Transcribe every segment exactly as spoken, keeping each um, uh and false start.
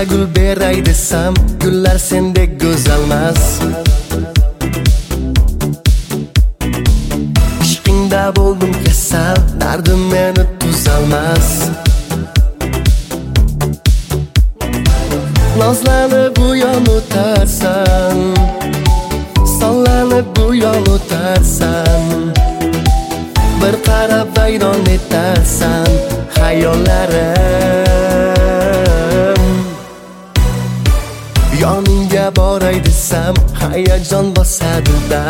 gul beray desam, gullar sendek go'zalmas. Ishqingda bo'ldim kasal, dardim meni tuzalmas. Nozlanib bu yon o'tarsan, sonlanib bu yon o'tarsan, bir qarab vayron etarsan xayollarim. Yoningga boray desam, hayajon bosadi-da.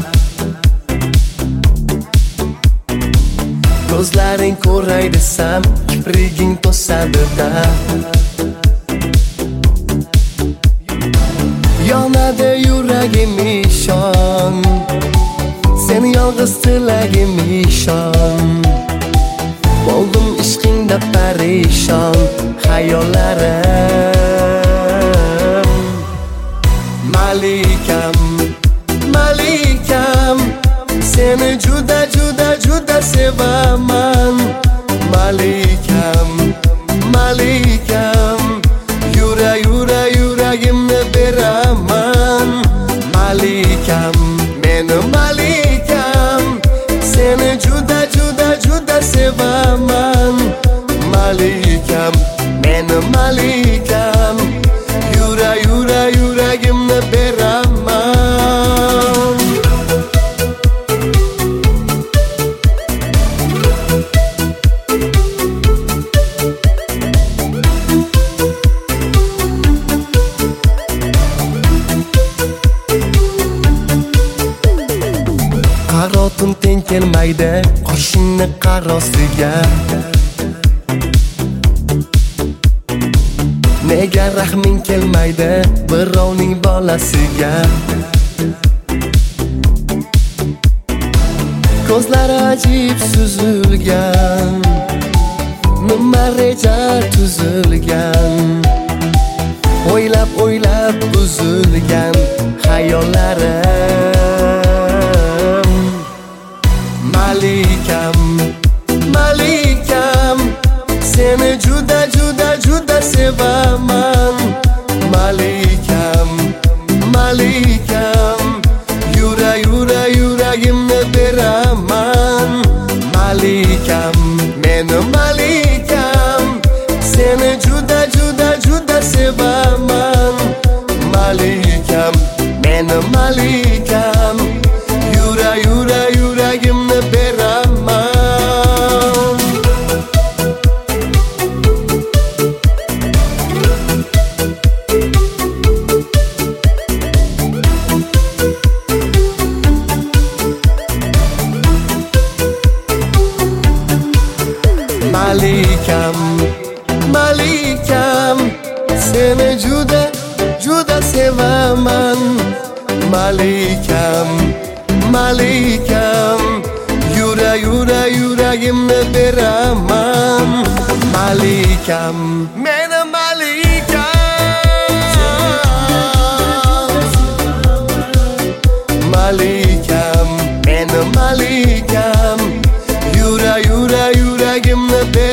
Ko'zlaring ko'ray desam, kipriging to'sadi-da. Yonadi yuragim ishon, sen yolg'iz tilagim ishon. Bo'ldim ishqingda parishon xayollarim. Malikam, malikam, seni juda juda juda sevaman. Malikam, malikam, yura yura yuragimni beraman. Malikam, meni malikam, seni juda juda juda sevaman. Malikam, meni malikam, yura yura yuragimni beraman. Qarotim teng kelmaydi qoshingni qarosiga. Nega rahming kelmaydi birovning bolasiga? Ko'zlari ajib suzilgan, nima reja tuzilgan, o'ylab o'ylab buzilgan xayollarim. Malikam, malikam, seni juda juda juda sevaman. Malikam, malikam, yura yura yuragimni beraman. Malikam, meni malikam, seni juda juda juda sevaman. Malikam, meni malikam, yura yura yuragimni beraman. Malikam, malikam, seni juda juda sevaman. Malikam, malikam, yura yura yuragimni beraman. Malikam, meni malikam, malikam, meni malikam, yura yura yuragimni beraman.